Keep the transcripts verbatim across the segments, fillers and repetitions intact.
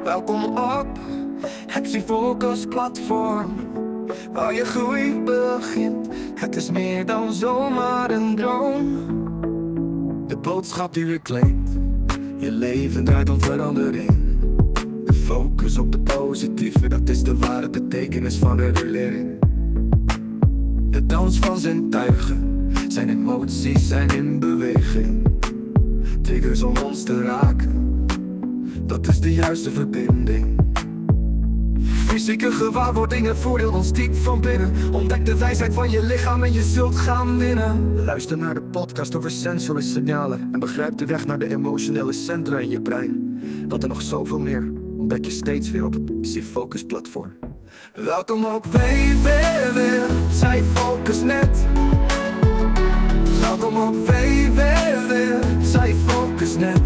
Welkom op het Focus platform, waar je groei begint. Het is meer dan zomaar een droom. De boodschap die weer klinkt, je leven draait om verandering. De focus op de positieve, dat is de ware betekenis van de leerling. De dans van zintuigen, zijn emoties zijn in beweging. Triggers om ons te raken, dat is de juiste verbinding. Fysieke gewaarwordingen voeren ons diep van binnen. Ontdek de wijsheid van je lichaam en je zult gaan winnen. Luister naar de podcast over sensory signalen en begrijp de weg naar de emotionele centra in je brein. Dat er nog zoveel meer ontdek je steeds weer op het Focus platform. Welkom op w w w punt focus punt net. Welkom op w w w punt focus punt net.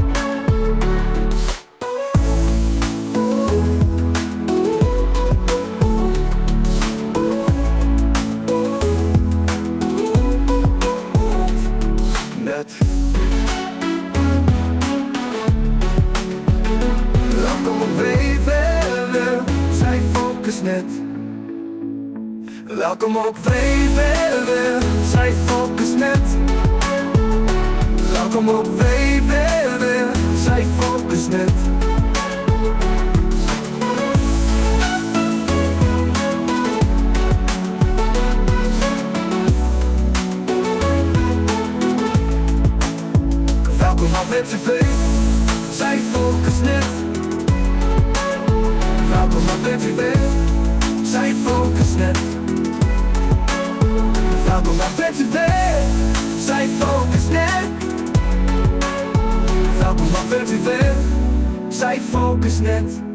Welkom op w w w punt focus punt net. Welkom op w w w punt focus punt net. Welkom op w w w punt focus punt net. Welkom op W T V, zij focus net. Welkom op W T V, zij focus net. Welkom op W T V, zij focus net. Welkom op W T V, zij focus net.